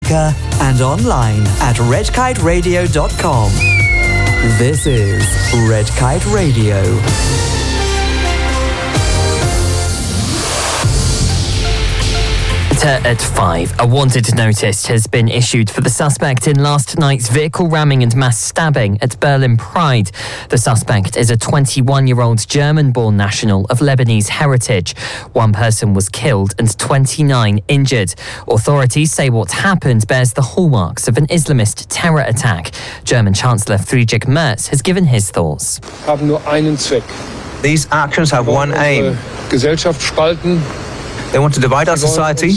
speaker and online at redkiteradio.com. This is Red Kite Radio. At 5, a wanted notice has been issued for the suspect in last night's vehicle ramming and mass stabbing at Berlin Pride. The suspect is a 21-year-old German-born national of Lebanese heritage. One person was killed and 29 injured. Authorities say what happened bears the hallmarks of an Islamist terror attack. German Chancellor Friedrich Merz has given his thoughts. These actions have one aim. They want to divide our society.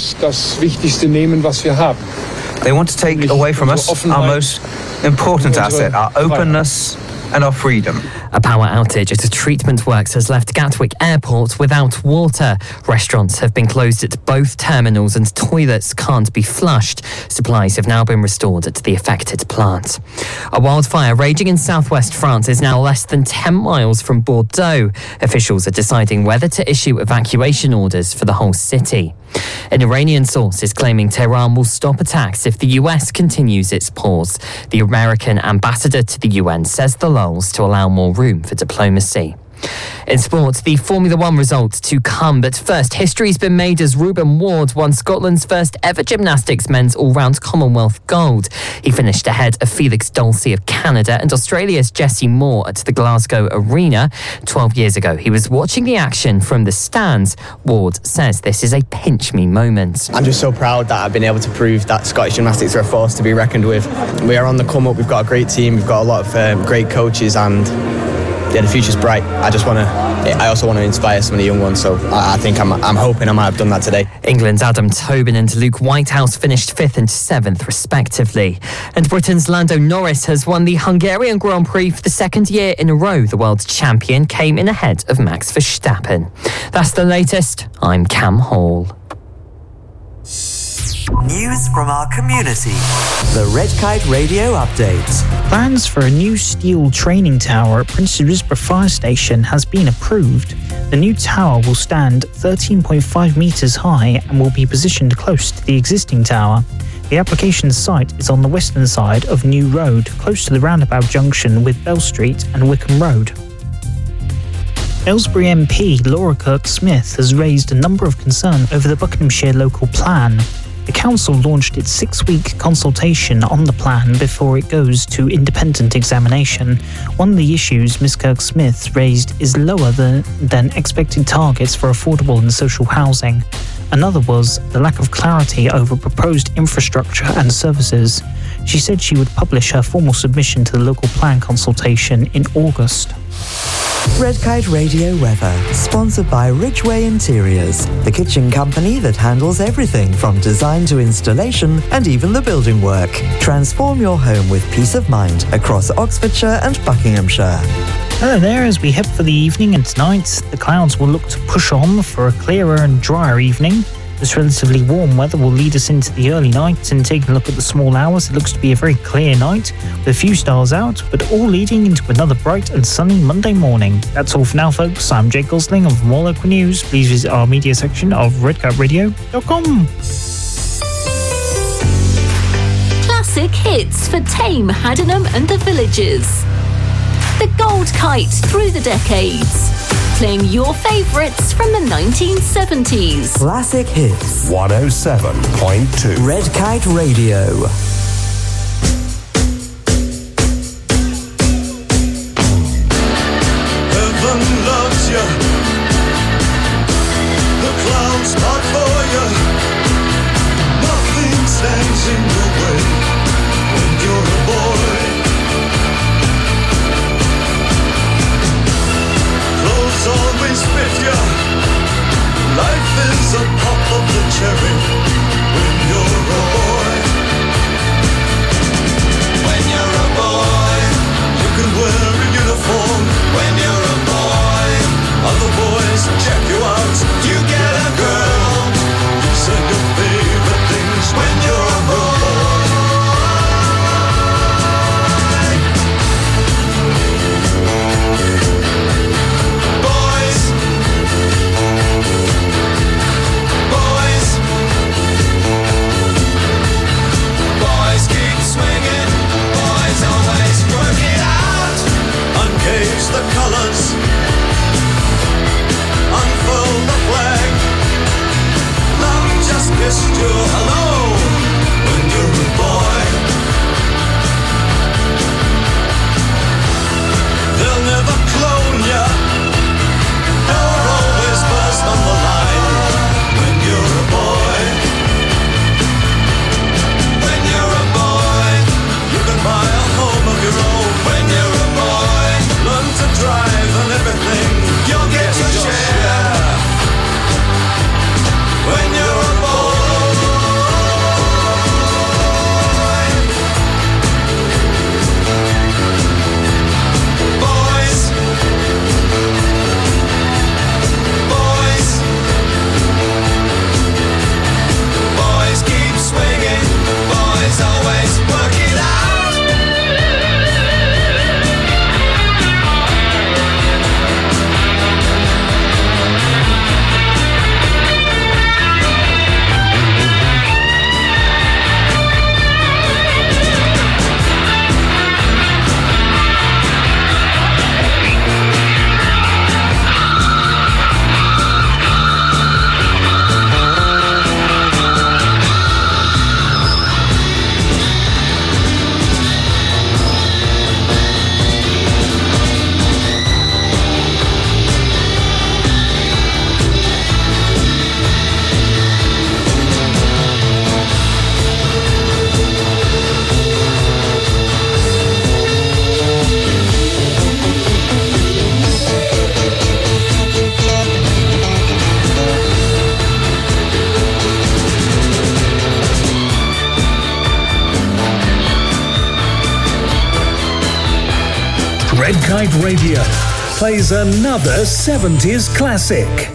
They want to take away from us our most important asset, our openness and our freedom. A power outage at a treatment works has left Gatwick Airport without water. Restaurants have been closed at both terminals and toilets can't be flushed. Supplies have now been restored at the affected plant. A wildfire raging in southwest France is now less than 10 miles from Bordeaux. Officials are deciding whether to issue evacuation orders for the whole city. An Iranian source is claiming Tehran will stop attacks if the US continues its pause. The American ambassador to the UN says the lulls to allow more room for diplomacy. In sport, the Formula One results to come, but first, history's been made as Reuben Ward won Scotland's first ever gymnastics men's all-round Commonwealth gold. He finished ahead of Felix Dulcie of Canada and Australia's Jesse Moore at the Glasgow Arena. 12 years ago, he was watching the action from the stands. Ward says this is a pinch-me moment. I'm just so proud that I've been able to prove that Scottish gymnastics are a force to be reckoned with. We are on the come-up, we've got a great team, we've got a lot of great coaches, and yeah, the future's bright. I also want to inspire some of the young ones, so I think I'm hoping I might have done that today. England's Adam Tobin and Luke Whitehouse finished 5th and 7th, respectively. And Britain's Lando Norris has won the Hungarian Grand Prix for the second year in a row. The world champion came in ahead of Max Verstappen. That's the latest. I'm Cam Hall. News from our community. The Red Kite Radio Update. Plans for a new steel training tower at Prince Risborough Fire Station has been approved. The new tower will stand 13.5 metres high and will be positioned close to the existing tower. The application site is on the western side of New Road, close to the roundabout junction with Bell Street and Wickham Road. Aylesbury MP Laura Kirk-Smith has raised a number of concerns over the Buckinghamshire local plan. The council launched its 6-week consultation on the plan before it goes to independent examination. One of the issues Ms Kirk-Smith raised is lower than expected targets for affordable and social housing. Another was the lack of clarity over proposed infrastructure and services. She said she would publish her formal submission to the local plan consultation in August. Red Kite Radio weather, sponsored by Ridgeway Interiors, the kitchen company that handles everything from design to installation and even the building work. Transform your home with peace of mind across Oxfordshire and Buckinghamshire. Hello there, as we head for the evening and tonight, the clouds will look to push on for a clearer and drier evening. This relatively warm weather will lead us into the early night, and taking a look at the small hours, it looks to be a very clear night with a few stars out, but all leading into another bright and sunny Monday morning. That's all for now, folks. I'm Jake Gosling, and for more local news, please visit our media section of redkiteradio.com. Classic hits for Tame, Haddenham and the Villages. The Gold Kite through the decades. Playing your favourites from the 1970s. Classic hits. 107.2. Red Kite Radio. Heaven loves you. The clouds part for you. Nothing stands in your way when you're a boy. Clothes always fit you. Life is a pop of the cherry when you're a boy. When you're a boy, you can wear a uniform. When you're a boy, Red Kite Radio plays another 70s classic.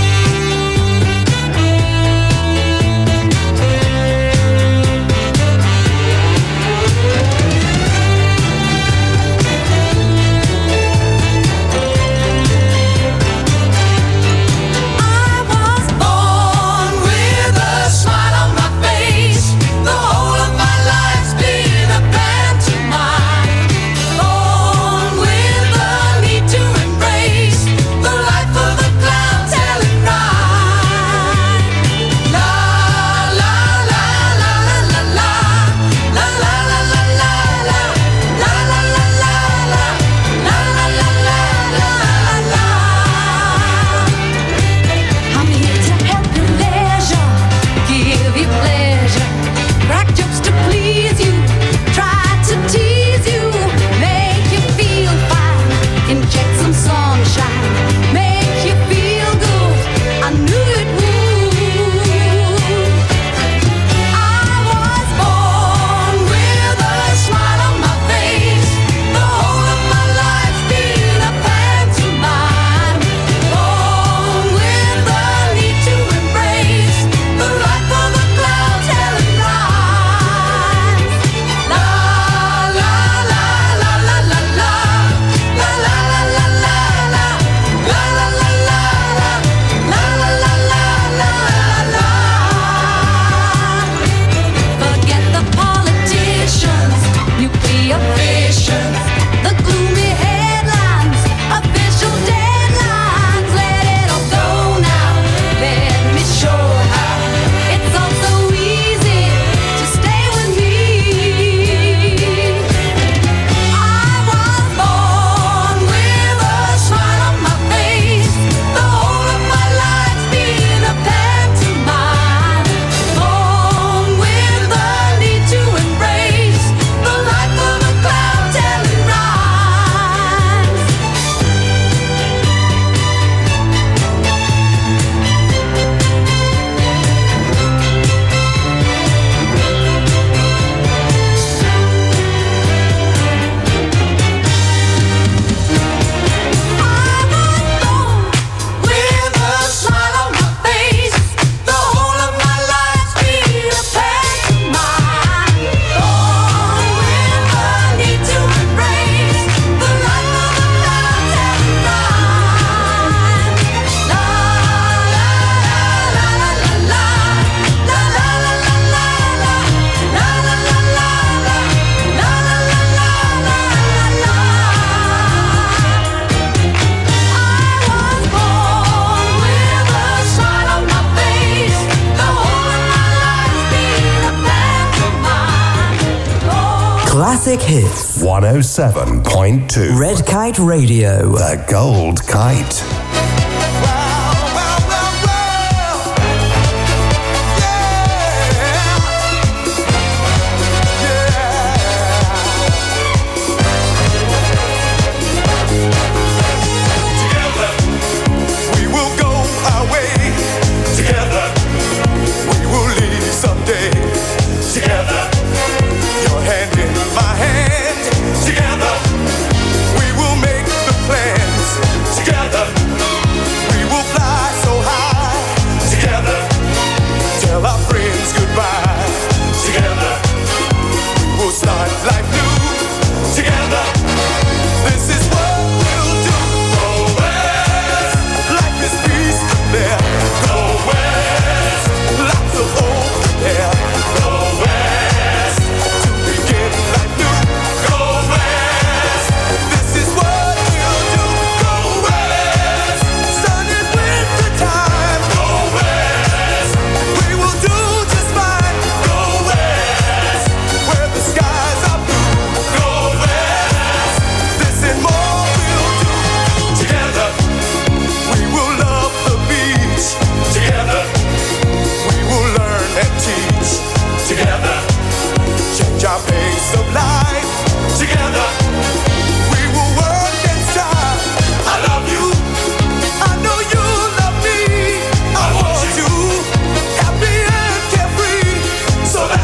Classic Hits 107.2 Red Kite Radio. The Gold Kite.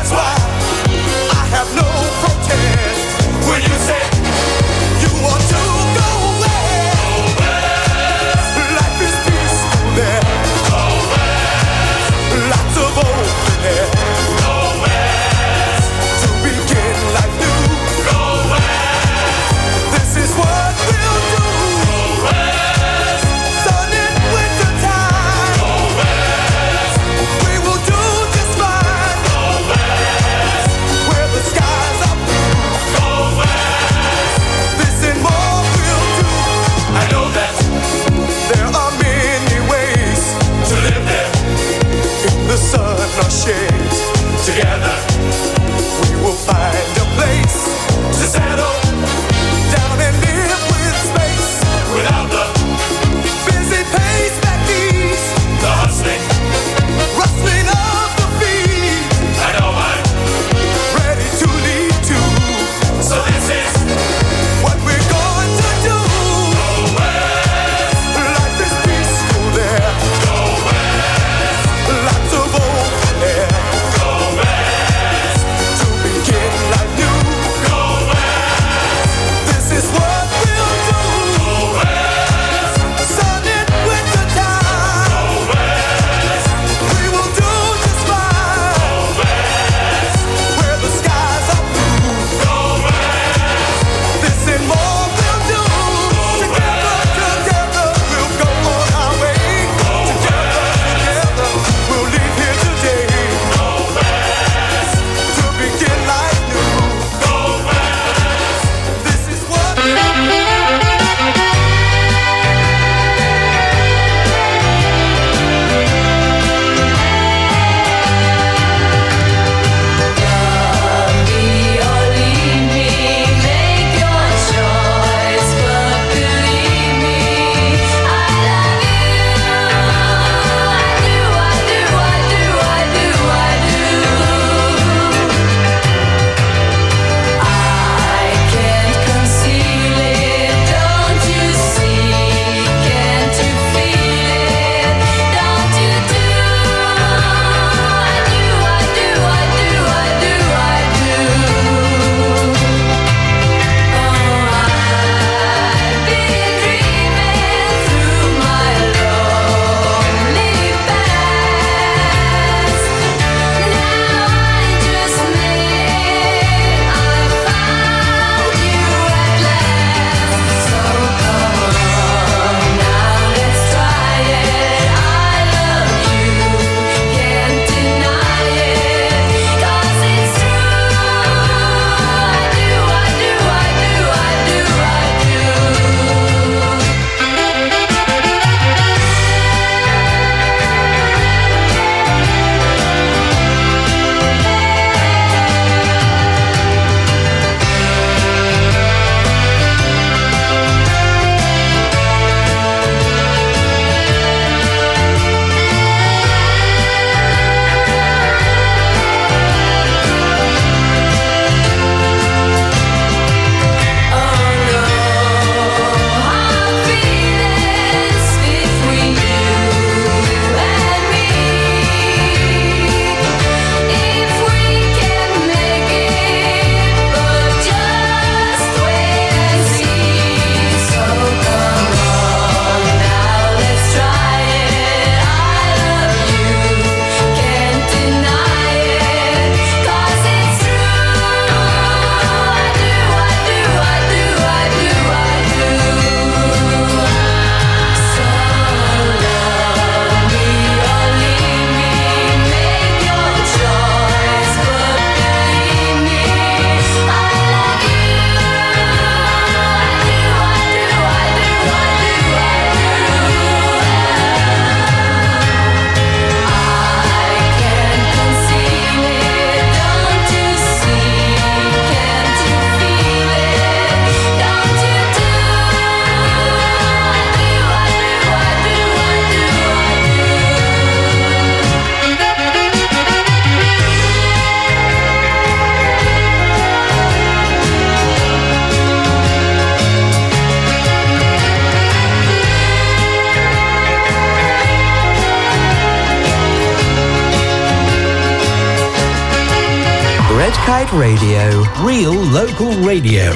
When you say you want to Kite Radio. Real local radio.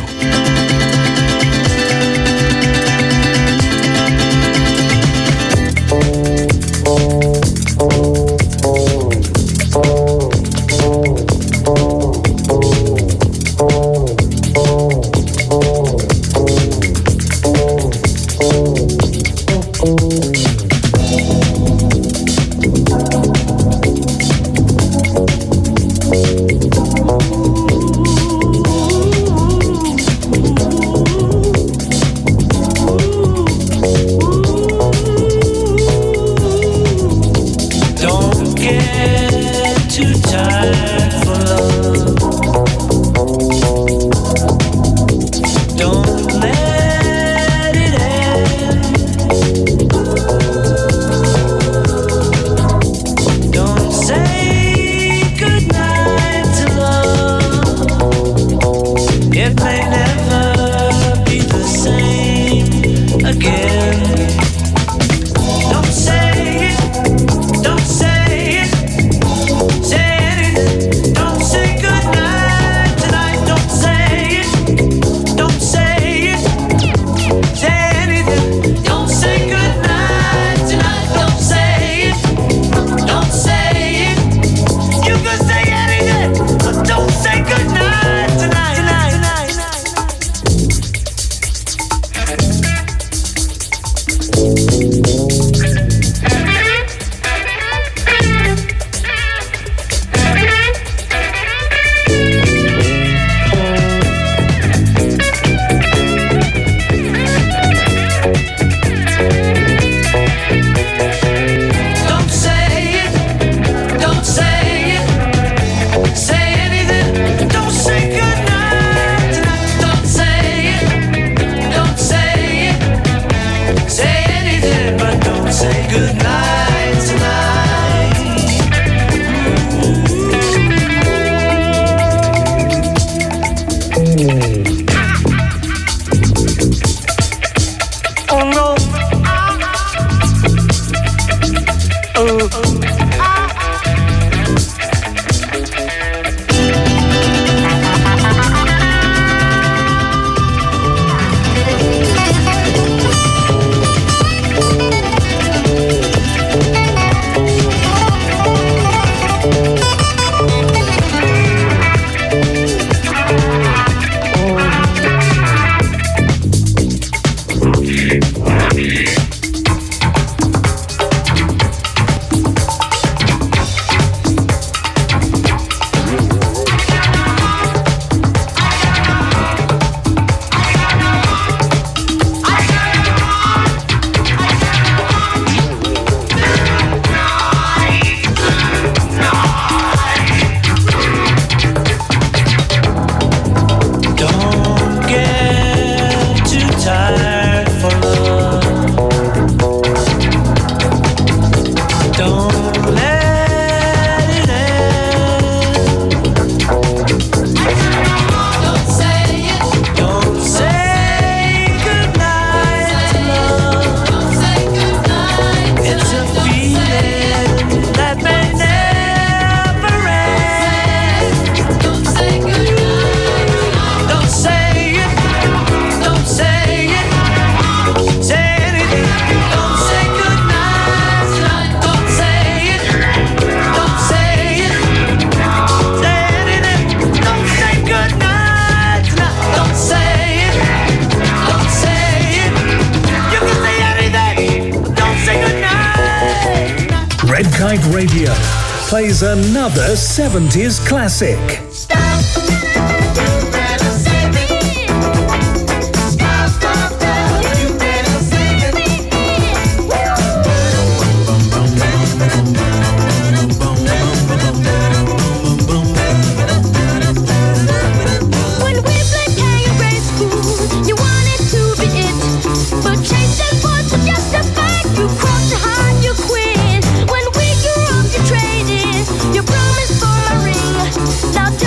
Red Kite Radio plays another 70s classic. Now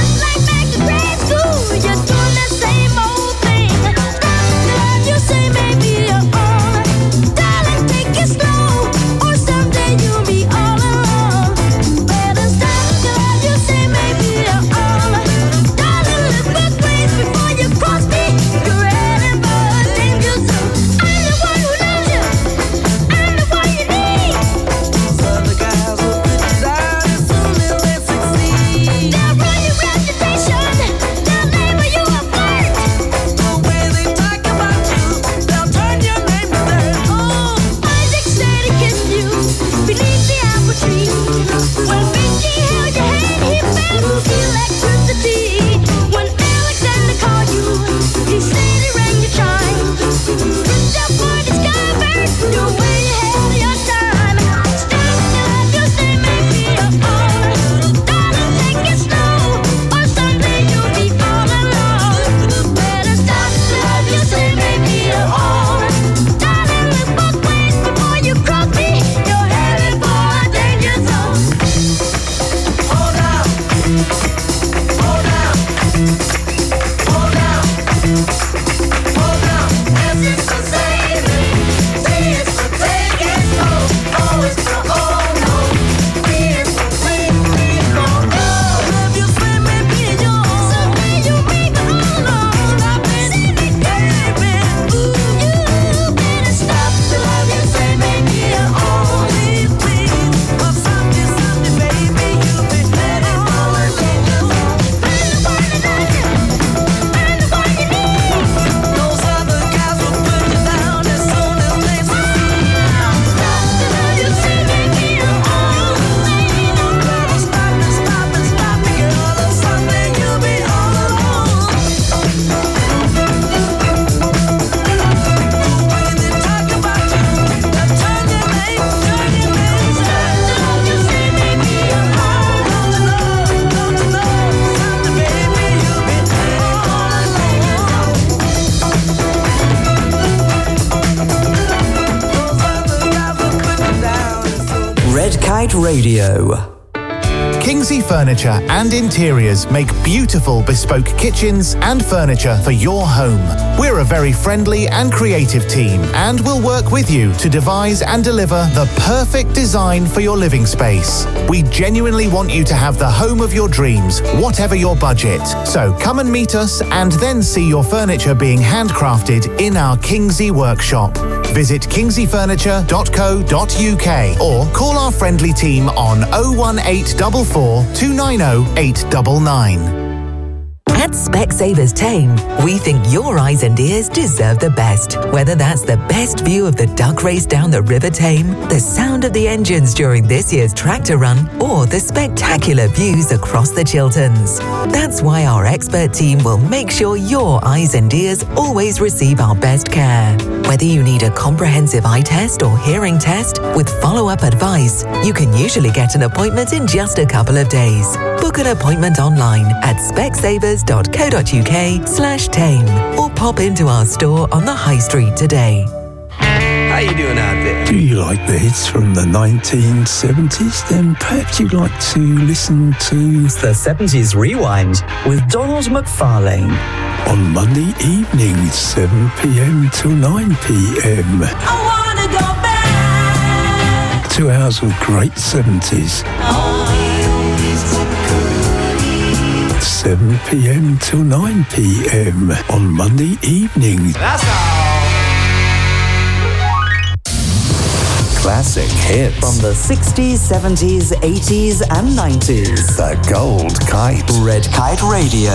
Kite Radio. Kingsley Furniture and Interiors make beautiful bespoke kitchens and furniture for your home. We're a very friendly and creative team and will work with you to devise and deliver the perfect design for your living space. We genuinely want you to have the home of your dreams, whatever your budget. So come and meet us and then see your furniture being handcrafted in our Kingsley workshop. Visit kingsleyfurniture.co.uk or call our friendly team on 01844 290 899. At Specsavers Tame, we think your eyes and ears deserve the best. Whether that's the best view of the duck race down the River Tame, the sound of the engines during this year's tractor run, or the spectacular views across the Chilterns. That's why our expert team will make sure your eyes and ears always receive our best care. Whether you need a comprehensive eye test or hearing test with follow-up advice, you can usually get an appointment in just a couple of days. Book an appointment online at specsavers.co.uk/tame or pop into our store on the High Street today. How you doing out there? Do you like the hits from the 1970s? Then perhaps you'd like to listen to the 70s Rewind with Donald McFarlane. On Monday evening, 7 p.m. till 9 p.m. I wanna go back. 2 hours of great 70s. 7 p.m. till 9 p.m. on Monday evening. That's all. Classic hits from the 60s, 70s, 80s, and 90s. The Gold Kite. Red Kite Radio.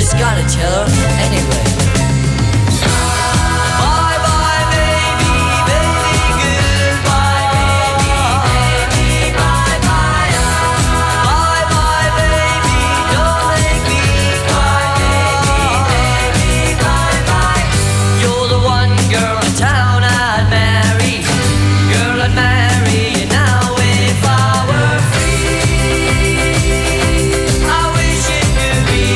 just gotta tell her anyway. Bye bye baby, baby, goodbye baby, bye bye. Bye bye baby, don't make me cry baby, bye bye. You're the one girl in town I'd marry. Girl, I'd marry you now if I were free. I wish it could be.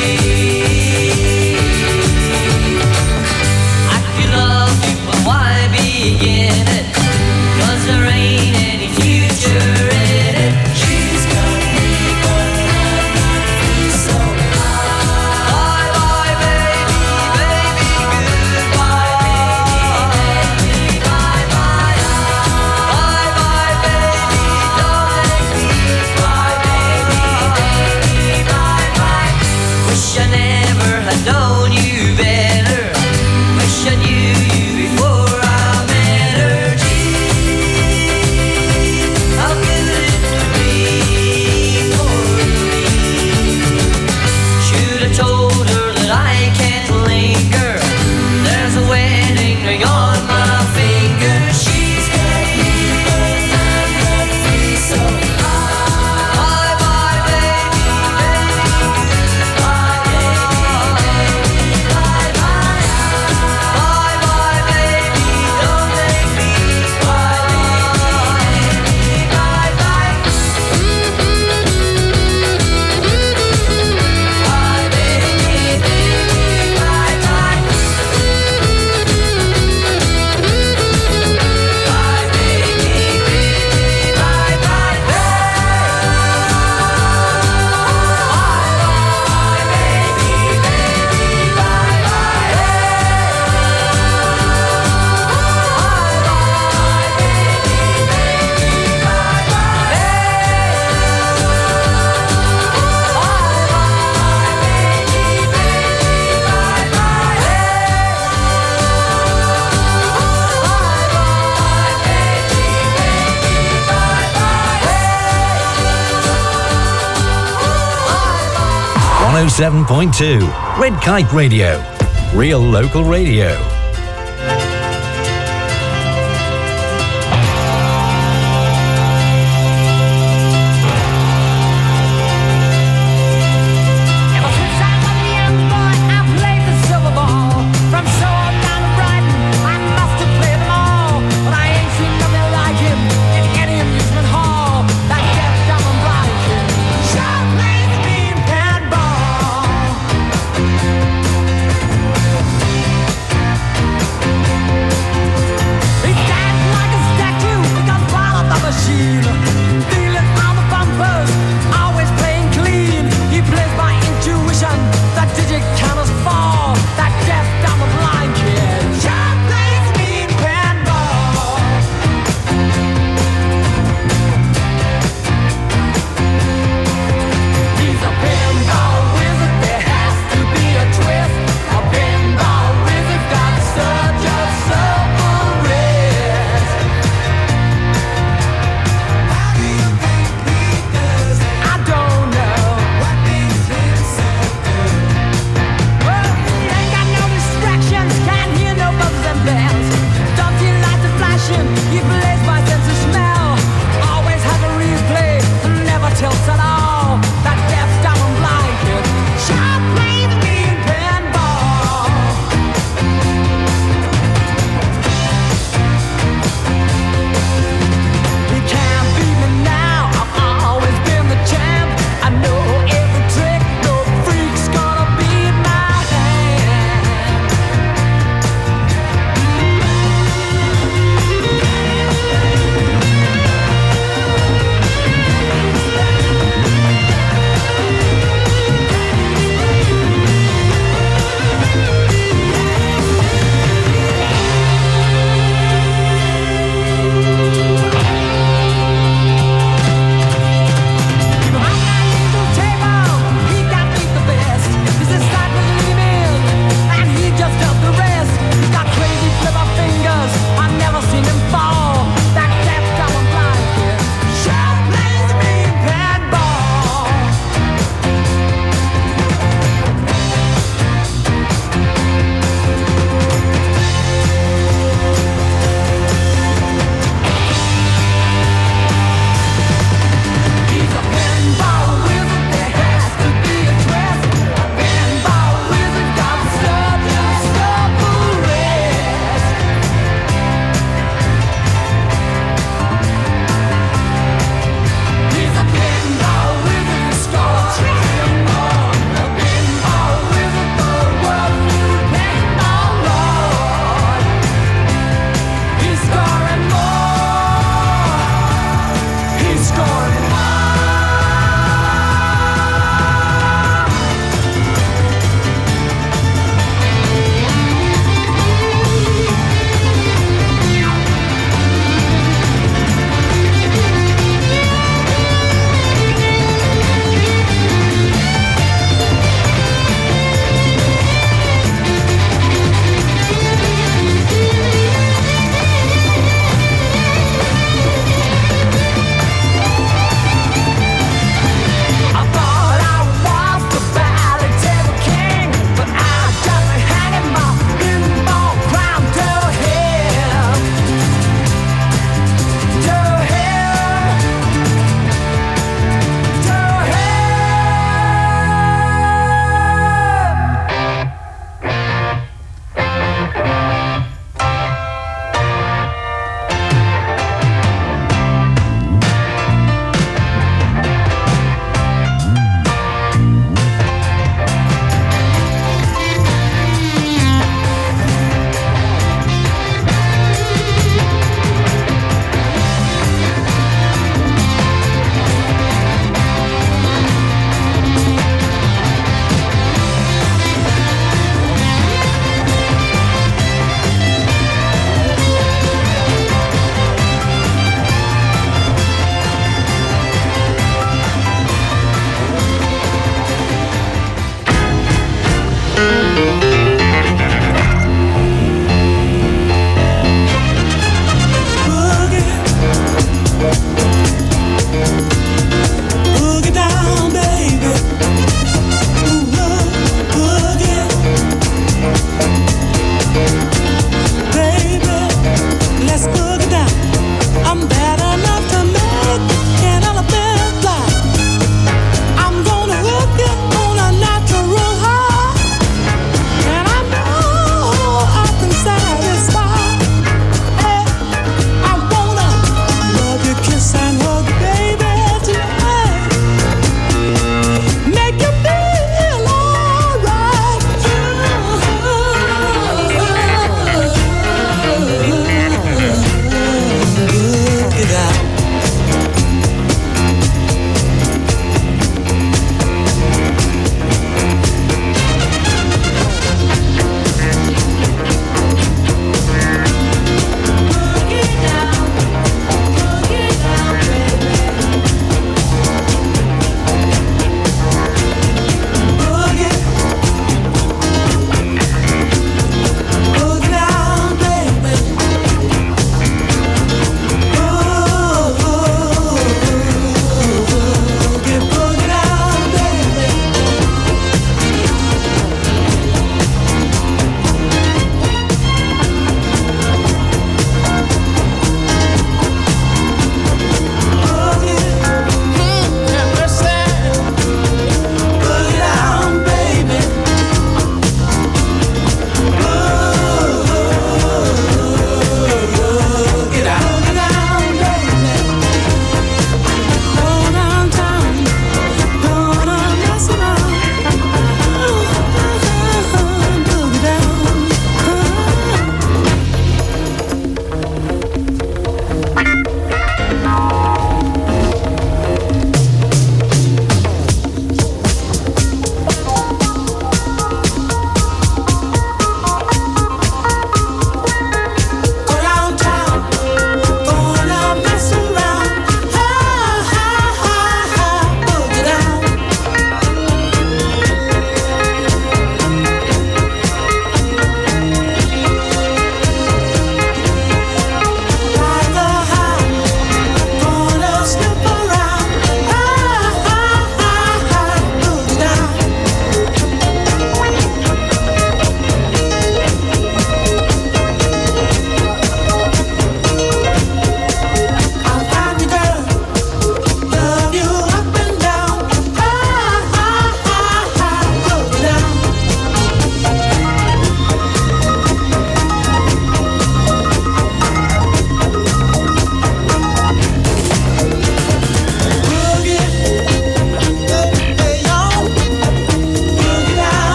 I could love you, but why begin it? 'Cause there ain't any future in it. She's got me, but I'm not free, so bye bye baby, baby, goodbye baby, bye bye. Bye bye baby, don't make me cry baby, bye bye. Wish I never had known you better. Wish I knew you before I met her. Gee, how good it would be for me. Should have told her that I can't linger. There's a wedding ring on my finger. She's got me, but I'm not free, so bye bye baby, baby, goodbye baby, bye bye. Bye bye baby, don't make me cry baby, bye bye. Bye baby, bye bye. Bye baby, bye Bye. 107.2 Red Kite Radio. Real local radio. Ever since I was a young boy, I played the silver ball. From Seoul down to Brighton, I must have played them all. But I ain't seen nothing like him in any amusement hall. That deaf, dumb, and blind kid sure plays the beanpad ball.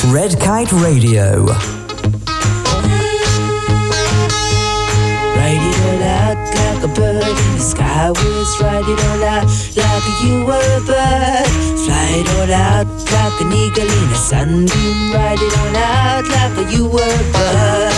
Red Kite Radio. Write it all out like a bird in the sky. Was write it all out like you were a bird. Fly it all out like an eagle in a sunbeam. Write it all out like you were a bird.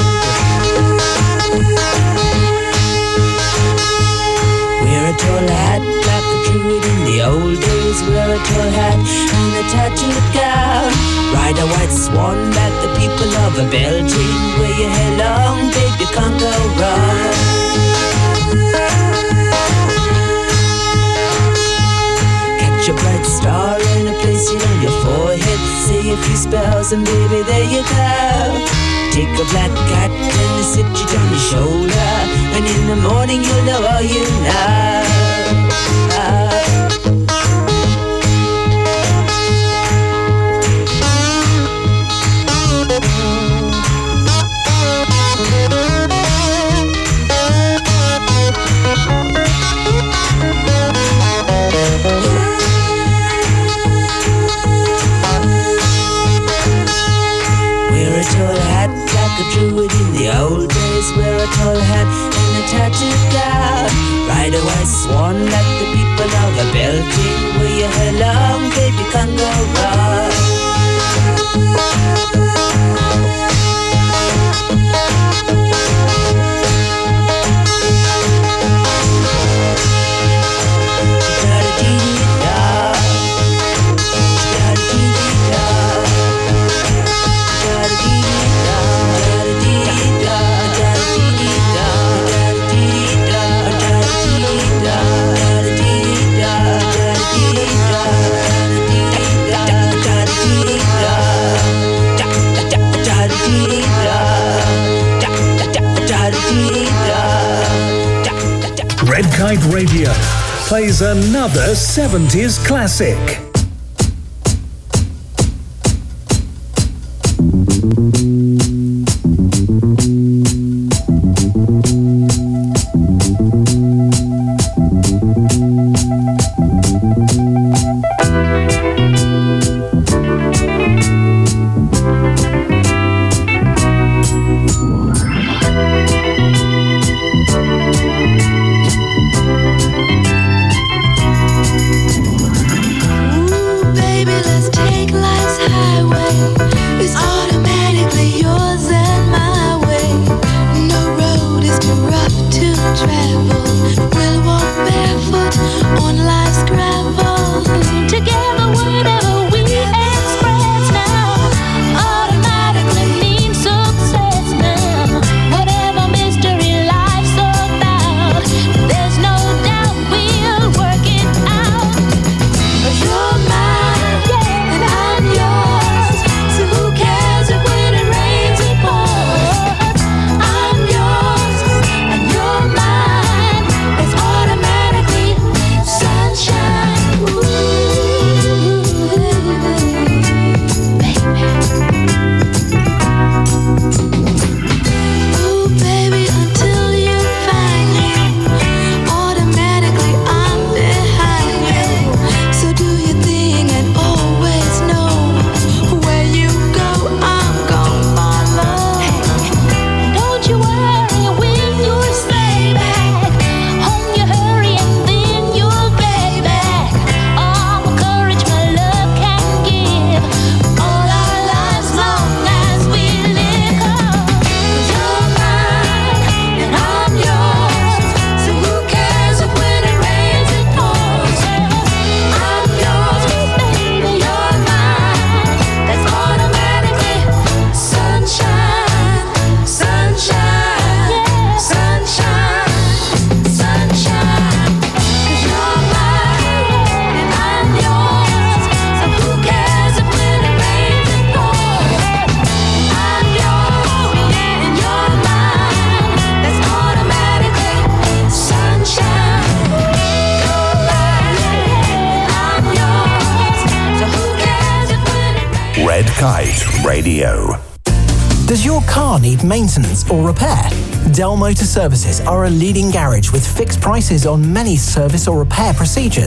Wear a tall hat like a druid in the old days. Wear a tall hat and a tattooed gown. Ride a white swan like the people of a Belgium. Wear your hair long, babe, you can't go wrong. Catch a bright star and place it on your forehead. Say a few spells and baby, there you go. Take a black cat and sit you on your shoulder. And in the morning you'll know all you know. Druid in the old days. Wear a tall hat and a tattooed gown. Ride a white swan like the people of a Belgium. Wear your hair long, baby, can't go wrong. Red Kite Radio plays another 70s classic. Red Kite Radio. Does your car need maintenance or repair? Dell Motor Services are a leading garage with fixed prices on many service or repair procedures.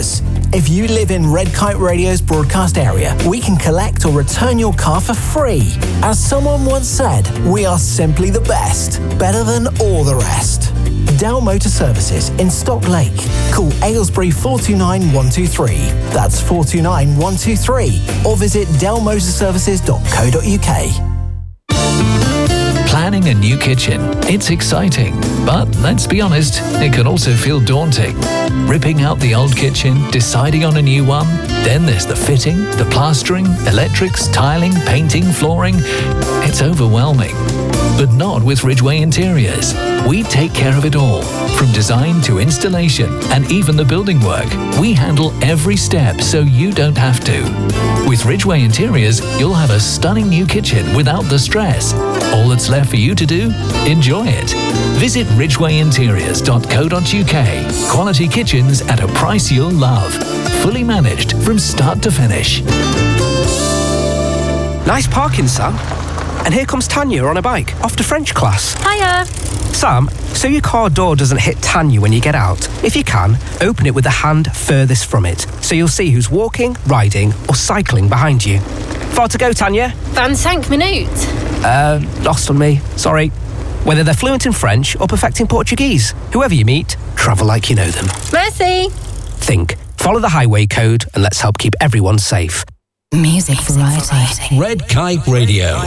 If you live in Red Kite Radio's broadcast area, we can collect or return your car for free. As someone once said, we are simply the best, better than all the rest. Dell Motor Services in Stock Lake. Call Aylesbury 429 123. That's 429 123. Or visit dellmotorservices.co.uk. Planning a new kitchen. It's exciting, but let's be honest, it can also feel daunting. Ripping out the old kitchen, deciding on a new one, then there's the fitting, the plastering, electrics, tiling, painting, flooring. It's overwhelming. But not with Ridgeway Interiors. We take care of it all, from design to installation and even the building work. We handle every step so you don't have to. With Ridgeway Interiors, you'll have a stunning new kitchen without the stress. All that's left for you to do? Enjoy it. Visit ridgwayinteriors.co.uk. Quality kitchens at a price you'll love. Fully managed from start to finish. Nice parking, Sam. And here comes Tanya on a bike, off to French class. Hiya. Sam, so your car door doesn't hit Tanya when you get out. If you can, open it with the hand furthest from it, so you'll see who's walking, riding, or cycling behind you. Far to go, Tanya? 25 minutes. Lost on me. Sorry. Whether they're fluent in French or perfecting Portuguese, whoever you meet, travel like you know them. Merci. Think. Follow the highway code and let's help keep everyone safe. Music variety. Red Kite Radio.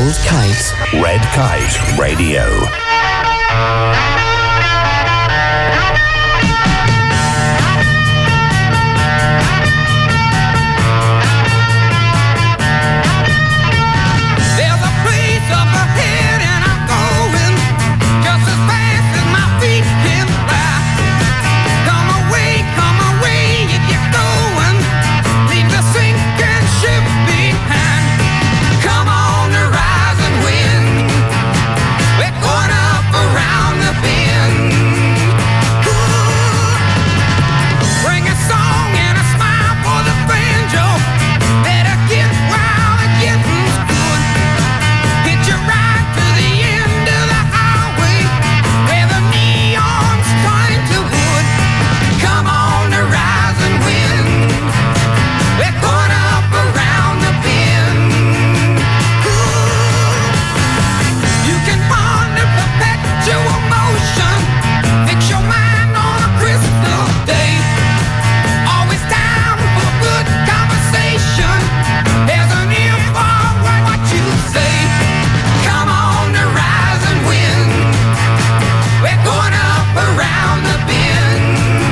Gold Kite. Red Kite Radio. There's a place up ahead and I'm going just as fast as my feet can fly. Come away if you're going. Leave the sinking ship behind. Come on the rising wind. We're going up around the bend. Ooh. Bring a song and a smile for the banjo. Better get wild and getting's good. Hit you right to the end of the highway where the neon's turn to wood. Come on the rising wind. We're going up around the bend. Ooh. You can ponder perpetual motion. Fix your mind on a crystal day. Always down for good conversation. There's an ear for what you say. Come on the rising wind. We're going up around the bend.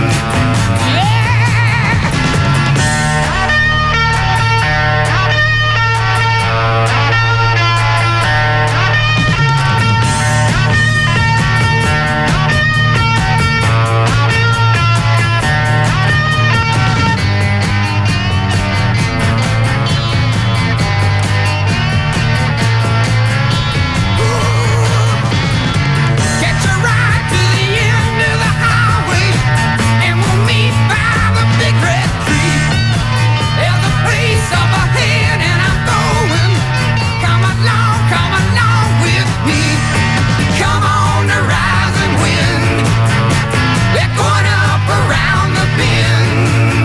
Catch a ride to the end of the highway, and we'll meet by the big red tree. There's a place up ahead, and I'm going. Come along with me. Come on the rising wind. We're going up around the bend.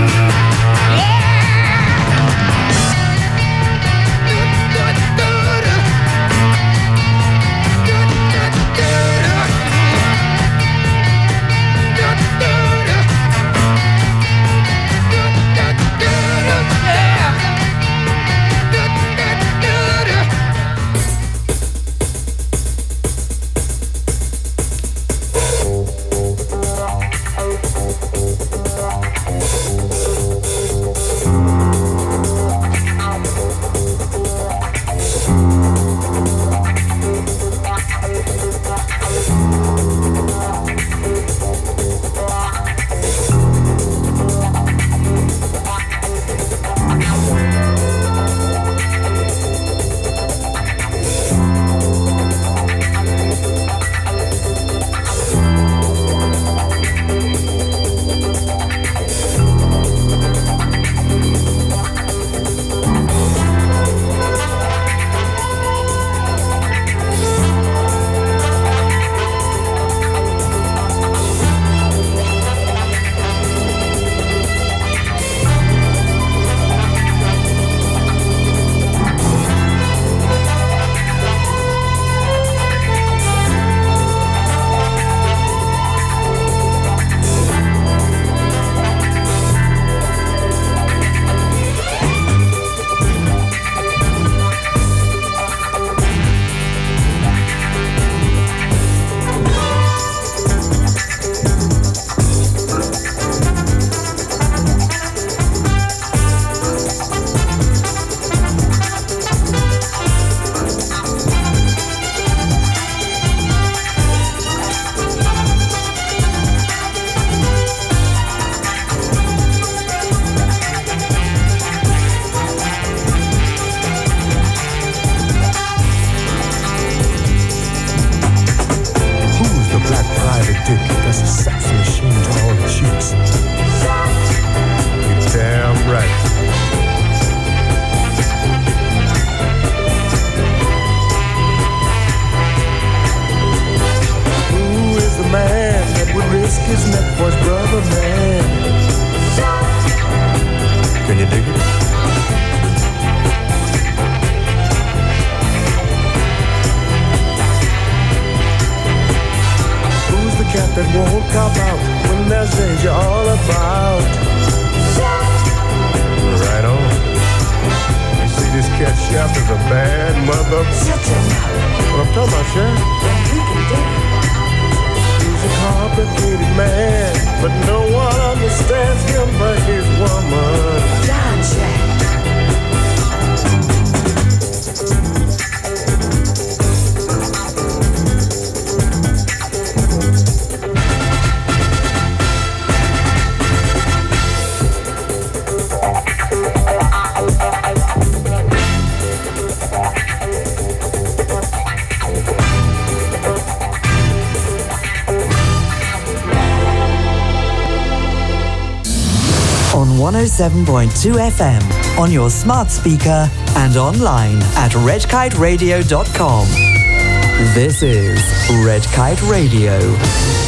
That's a sex machine to all the chicks. You're damn right. Who is the man that would risk his neck for his brother, man? Can you dig it? Cat that won't cop out when there's danger all about. Right on. You see this cat Chef is a bad mother. Shut your mouth. What I'm talking about, Chef? You can do it. He's a complicated man, but no one understands him but his woman. John Jack. On 107.2 FM, on your smart speaker and online at redkiteradio.com. This is Red Kite Radio.